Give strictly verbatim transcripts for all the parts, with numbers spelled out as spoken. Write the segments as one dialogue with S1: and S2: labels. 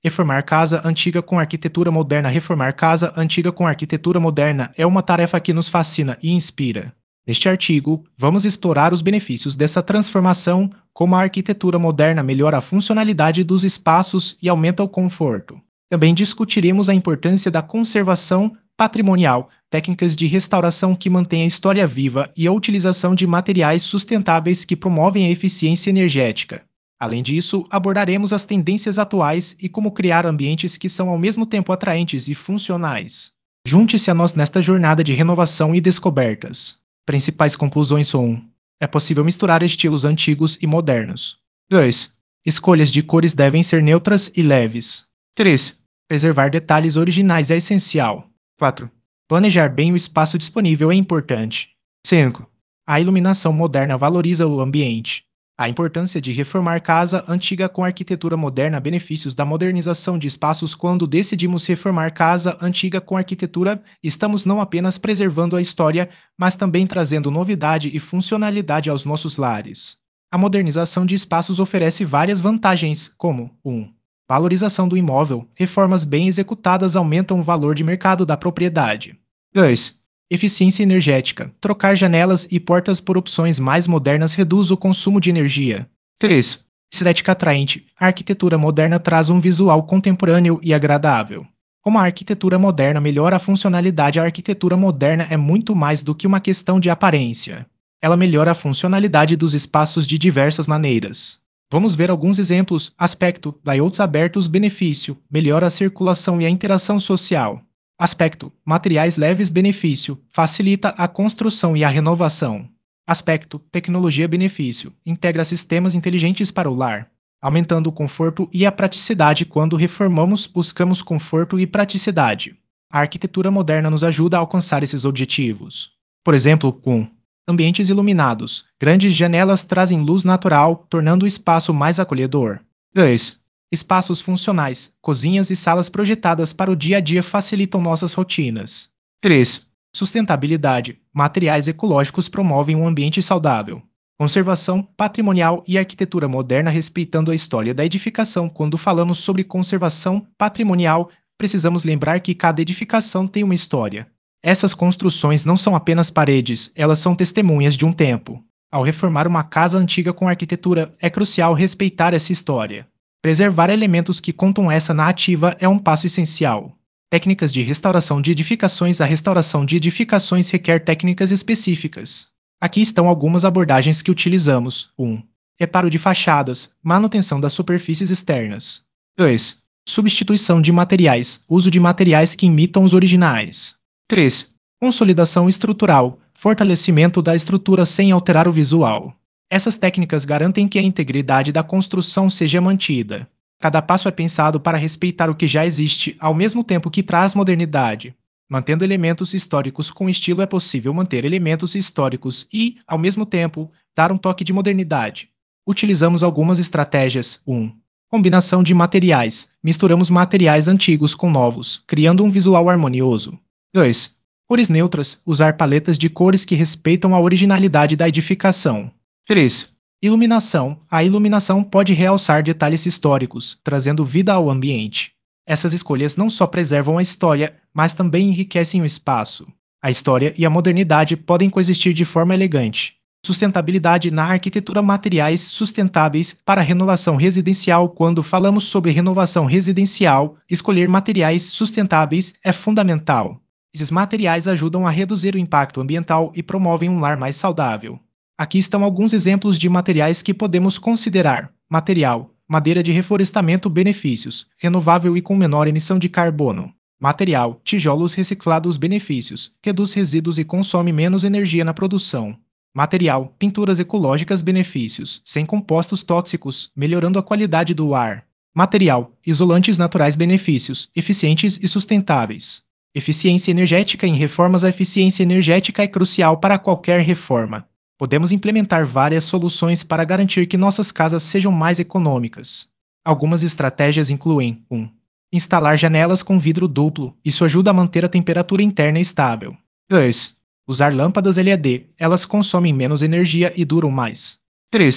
S1: Reformar casa antiga com arquitetura moderna. Reformar casa antiga com arquitetura moderna é uma tarefa que nos fascina e inspira. Neste artigo, vamos explorar os benefícios dessa transformação, como a arquitetura moderna melhora a funcionalidade dos espaços e aumenta o conforto. Também discutiremos a importância da conservação patrimonial, técnicas de restauração que mantêm a história viva e a utilização de materiais sustentáveis que promovem a eficiência energética. Além disso, abordaremos as tendências atuais e como criar ambientes que são ao mesmo tempo atraentes e funcionais. Junte-se a nós nesta jornada de renovação e descobertas. Principais conclusões são: um. É possível misturar estilos antigos e modernos. dois. Escolhas de cores devem ser neutras e leves. três. Preservar detalhes originais é essencial. quatro. Planejar bem o espaço disponível é importante. cinco. A iluminação moderna valoriza o ambiente. A importância de reformar casa antiga com arquitetura moderna. Benefícios da modernização de espaços. Quando decidimos reformar casa antiga com arquitetura, estamos não apenas preservando a história, mas também trazendo novidade e funcionalidade aos nossos lares. A modernização de espaços oferece várias vantagens, como: um. Valorização do imóvel. Reformas bem executadas aumentam o valor de mercado da propriedade. dois. Eficiência energética. Trocar janelas e portas por opções mais modernas reduz o consumo de energia. três. Estética atraente. A arquitetura moderna traz um visual contemporâneo e agradável. Como a arquitetura moderna melhora a funcionalidade, a arquitetura moderna é muito mais do que uma questão de aparência. Ela melhora a funcionalidade dos espaços de diversas maneiras. Vamos ver alguns exemplos. Aspecto: layouts abertos. Benefício: melhora a circulação e a interação social. Aspecto: materiais leves. Benefício: facilita a construção e a renovação. Aspecto: tecnologia. Benefício: integra sistemas inteligentes para o lar, aumentando o conforto e a praticidade. Quando reformamos, buscamos conforto e praticidade. A arquitetura moderna nos ajuda a alcançar esses objetivos. Por exemplo, com ambientes iluminados. Grandes janelas trazem luz natural, tornando o espaço mais acolhedor. dois. Espaços funcionais. Cozinhas e salas projetadas para o dia a dia facilitam nossas rotinas. três. Sustentabilidade. Materiais ecológicos promovem um ambiente saudável. Conservação patrimonial e arquitetura moderna respeitando a história da edificação. Quando falamos sobre conservação patrimonial, precisamos lembrar que cada edificação tem uma história. Essas construções não são apenas paredes, elas são testemunhas de um tempo. Ao reformar uma casa antiga com arquitetura, é crucial respeitar essa história. Preservar elementos que contam essa narrativa é um passo essencial. Técnicas de restauração de edificações. A restauração de edificações requer técnicas específicas. Aqui estão algumas abordagens que utilizamos. um. Reparo de fachadas, manutenção das superfícies externas. dois. Substituição de materiais, uso de materiais que imitam os originais. três. Consolidação estrutural, fortalecimento da estrutura sem alterar o visual. Essas técnicas garantem que a integridade da construção seja mantida. Cada passo é pensado para respeitar o que já existe, ao mesmo tempo que traz modernidade. Mantendo elementos históricos com estilo, é possível manter elementos históricos e, ao mesmo tempo, dar um toque de modernidade. Utilizamos algumas estratégias. um. Combinação de materiais. Misturamos materiais antigos com novos, criando um visual harmonioso. dois. Cores neutras. Usar paletas de cores que respeitam a originalidade da edificação. três. Iluminação. A iluminação pode realçar detalhes históricos, trazendo vida ao ambiente. Essas escolhas não só preservam a história, mas também enriquecem o espaço. A história e a modernidade podem coexistir de forma elegante. Sustentabilidade na arquitetura. Materiais sustentáveis para renovação residencial. Quando falamos sobre renovação residencial, escolher materiais sustentáveis é fundamental. Esses materiais ajudam a reduzir o impacto ambiental e promovem um lar mais saudável. Aqui estão alguns exemplos de materiais que podemos considerar. Material: madeira de reflorestamento. Benefícios: renovável e com menor emissão de carbono. Material: tijolos reciclados. Benefícios: reduz resíduos e consome menos energia na produção. Material: pinturas ecológicas. Benefícios: sem compostos tóxicos, melhorando a qualidade do ar. Material: isolantes naturais. Benefícios: eficientes e sustentáveis. Eficiência energética em reformas. A eficiência energética é crucial para qualquer reforma. Podemos implementar várias soluções para garantir que nossas casas sejam mais econômicas. Algumas estratégias incluem: um. Instalar janelas com vidro duplo. Isso ajuda a manter a temperatura interna estável. dois. Usar lâmpadas L E D. Elas consomem menos energia e duram mais. três.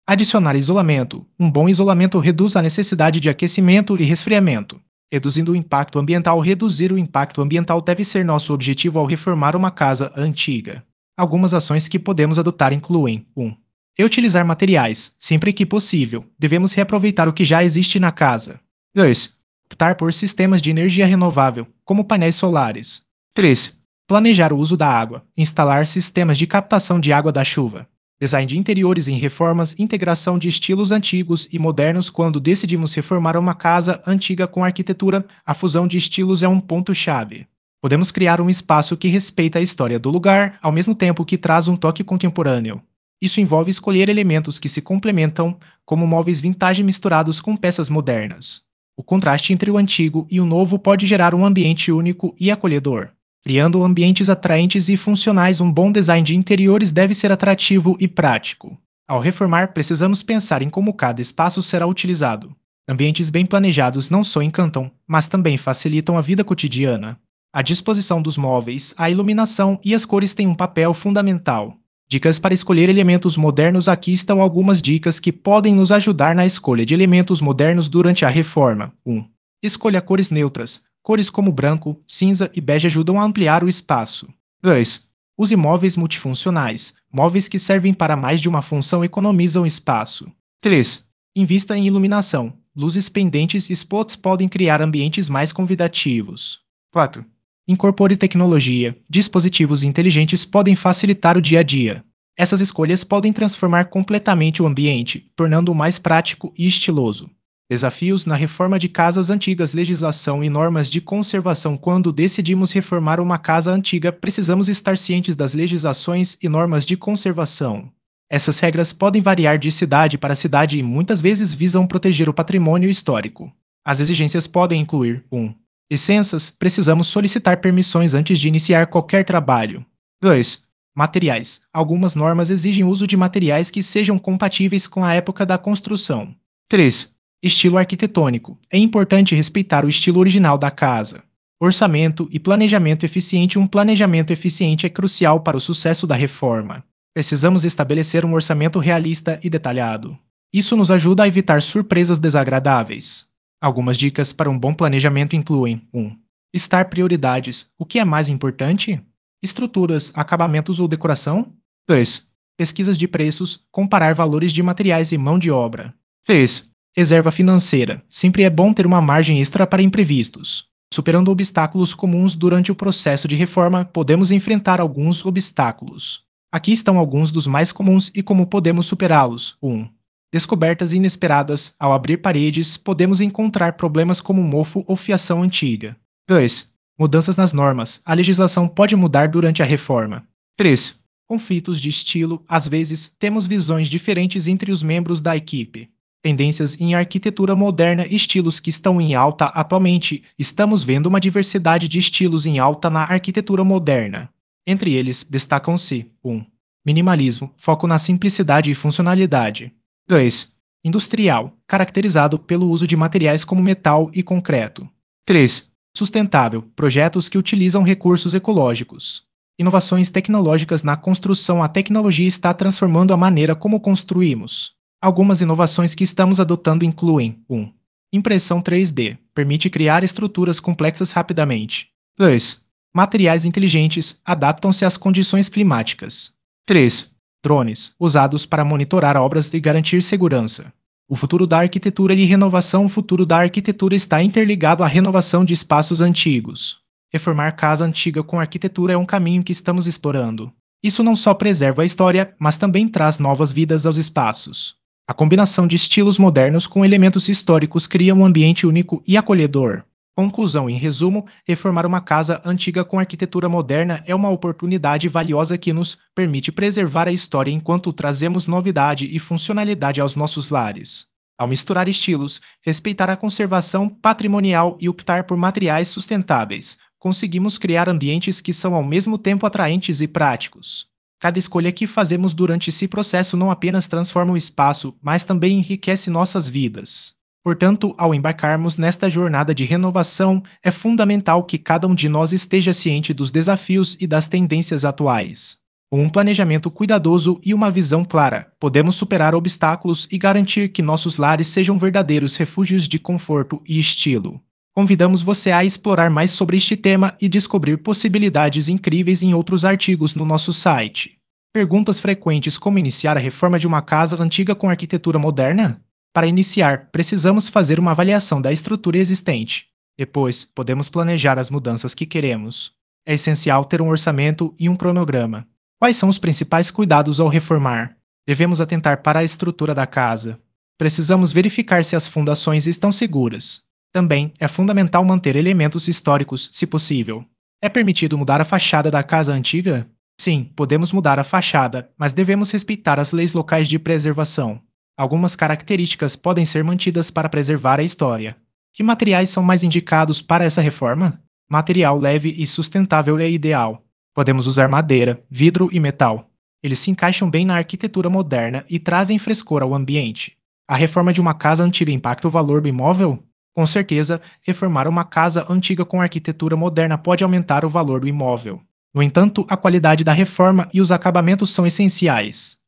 S1: Adicionar isolamento. Um bom isolamento reduz a necessidade de aquecimento e resfriamento. Reduzindo o impacto ambiental, reduzir o impacto ambiental deve ser nosso objetivo ao reformar uma casa antiga. Algumas ações que podemos adotar incluem: um. Reutilizar materiais. Sempre que possível, devemos reaproveitar o que já existe na casa. dois. Optar por sistemas de energia renovável, como painéis solares. três. Planejar o uso da água. Instalar sistemas de captação de água da chuva. Design de interiores em reformas, integração de estilos antigos e modernos. Quando decidimos reformar uma casa antiga com arquitetura, a fusão de estilos é um ponto-chave. Podemos criar um espaço que respeita a história do lugar, ao mesmo tempo que traz um toque contemporâneo. Isso envolve escolher elementos que se complementam, como móveis vintage misturados com peças modernas. O contraste entre o antigo e o novo pode gerar um ambiente único e acolhedor. Criando ambientes atraentes e funcionais, um bom design de interiores deve ser atrativo e prático. Ao reformar, precisamos pensar em como cada espaço será utilizado. Ambientes bem planejados não só encantam, mas também facilitam a vida cotidiana. A disposição dos móveis, a iluminação e as cores têm um papel fundamental. Dicas para escolher elementos modernos. Aqui estão algumas dicas que podem nos ajudar na escolha de elementos modernos durante a reforma. um. Escolha cores neutras. Cores como branco, cinza e bege ajudam a ampliar o espaço. dois. Use móveis multifuncionais. Móveis que servem para mais de uma função economizam espaço. três. Invista em iluminação. Luzes pendentes e spots podem criar ambientes mais convidativos. quatro. Incorpore tecnologia. Dispositivos inteligentes podem facilitar o dia a dia. Essas escolhas podem transformar completamente o ambiente, tornando-o mais prático e estiloso. Desafios na reforma de casas antigas. Legislação e normas de conservação. Quando decidimos reformar uma casa antiga, precisamos estar cientes das legislações e normas de conservação. Essas regras podem variar de cidade para cidade e muitas vezes visam proteger o patrimônio histórico. As exigências podem incluir: um. Licenças. Precisamos solicitar permissões antes de iniciar qualquer trabalho. dois. Materiais. Algumas normas exigem o uso de materiais que sejam compatíveis com a época da construção. três. Estilo arquitetônico. É importante respeitar o estilo original da casa. Orçamento e planejamento eficiente. Um planejamento eficiente é crucial para o sucesso da reforma. Precisamos estabelecer um orçamento realista e detalhado. Isso nos ajuda a evitar surpresas desagradáveis. Algumas dicas para um bom planejamento incluem: um. Listar prioridades. O que é mais importante? Estruturas, acabamentos ou decoração? dois. Pesquisas de preços. Comparar valores de materiais e mão de obra. três. Reserva financeira. Sempre é bom ter uma margem extra para imprevistos. Superando obstáculos comuns. Durante o processo de reforma, podemos enfrentar alguns obstáculos. Aqui estão alguns dos mais comuns e como podemos superá-los. um. Descobertas inesperadas. Ao abrir paredes, podemos encontrar problemas como mofo ou fiação antiga. dois. Mudanças nas normas. A legislação pode mudar durante a reforma. três. Conflitos de estilo. Às vezes, temos visões diferentes entre os membros da equipe. Tendências em arquitetura moderna. Estilos que estão em alta atualmente. Estamos vendo uma diversidade de estilos em alta na arquitetura moderna. Entre eles, destacam-se: um. Minimalismo. Foco na simplicidade e funcionalidade. dois. Industrial. Caracterizado pelo uso de materiais como metal e concreto. três. Sustentável. Projetos que utilizam recursos ecológicos. Inovações tecnológicas na construção. A tecnologia está transformando a maneira como construímos. Algumas inovações que estamos adotando incluem: um. Impressão três D. Permite criar estruturas complexas rapidamente. dois. Materiais inteligentes. Adaptam-se às condições climáticas. três. Drones. Usados para monitorar obras e garantir segurança. O futuro da arquitetura e renovação. O futuro da arquitetura está interligado à renovação de espaços antigos. Reformar casa antiga com arquitetura é um caminho que estamos explorando. Isso não só preserva a história, mas também traz novas vidas aos espaços. A combinação de estilos modernos com elementos históricos cria um ambiente único e acolhedor. Conclusão: em resumo, reformar uma casa antiga com arquitetura moderna é uma oportunidade valiosa que nos permite preservar a história enquanto trazemos novidade e funcionalidade aos nossos lares. Ao misturar estilos, respeitar a conservação patrimonial e optar por materiais sustentáveis, conseguimos criar ambientes que são ao mesmo tempo atraentes e práticos. Cada escolha que fazemos durante esse processo não apenas transforma o espaço, mas também enriquece nossas vidas. Portanto, ao embarcarmos nesta jornada de renovação, é fundamental que cada um de nós esteja ciente dos desafios e das tendências atuais. Com um planejamento cuidadoso e uma visão clara, podemos superar obstáculos e garantir que nossos lares sejam verdadeiros refúgios de conforto e estilo. Convidamos você a explorar mais sobre este tema e descobrir possibilidades incríveis em outros artigos no nosso site. Perguntas frequentes: como iniciar a reforma de uma casa antiga com arquitetura moderna? Para iniciar, precisamos fazer uma avaliação da estrutura existente. Depois, podemos planejar as mudanças que queremos. É essencial ter um orçamento e um cronograma. Quais são os principais cuidados ao reformar? Devemos atentar para a estrutura da casa. Precisamos verificar se as fundações estão seguras. Também é fundamental manter elementos históricos, se possível. É permitido mudar a fachada da casa antiga? Sim, podemos mudar a fachada, mas devemos respeitar as leis locais de preservação. Algumas características podem ser mantidas para preservar a história. Que materiais são mais indicados para essa reforma? Material leve e sustentável é ideal. Podemos usar madeira, vidro e metal. Eles se encaixam bem na arquitetura moderna e trazem frescor ao ambiente. A reforma de uma casa antiga impacta o valor do imóvel? Com certeza, reformar uma casa antiga com arquitetura moderna pode aumentar o valor do imóvel. No entanto, a qualidade da reforma e os acabamentos são essenciais.